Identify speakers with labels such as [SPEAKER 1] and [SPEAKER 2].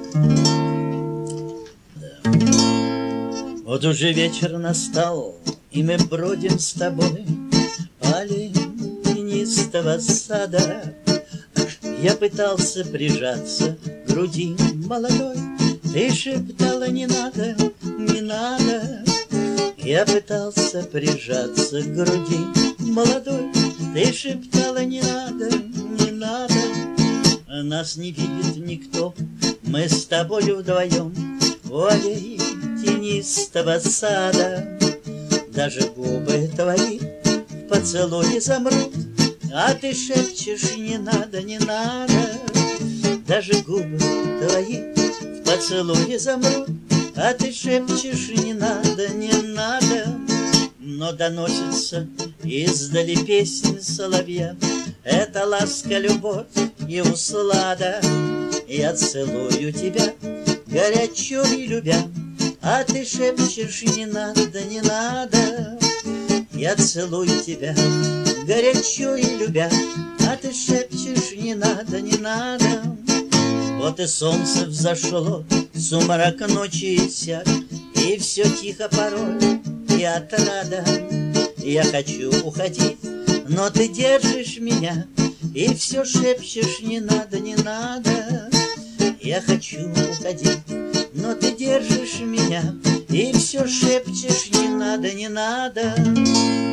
[SPEAKER 1] Вот уже вечер настал, и мы бродим с тобой по аллее тенистого сада. Я пытался прижаться к груди молодой, ты шептала: не надо, не надо. Я пытался прижаться к груди молодой, ты шептала: не надо, не надо. Нас не видит никто, мы с тобою вдвоем в аллее тенистого сада. Даже губы твои в поцелуе замрут, а ты шепчешь: не надо, не надо. Даже губы твои в поцелуе замрут, а ты шепчешь: не надо, не надо. Но доносится издали песни соловья, это ласка, любовь и услада. Я целую тебя, горячо и любя, а ты шепчешь: не надо, не надо. Я целую тебя, горячо и любя, а ты шепчешь: не надо, не надо. Вот и солнце взошло, сумрак ночи иссяк, и все тихо порой и отрада. Я хочу уходить, но ты держишь меня, и все шепчешь: не надо, не надо. Я хочу уходить, но ты держишь меня, и все шепчешь: не надо, не надо.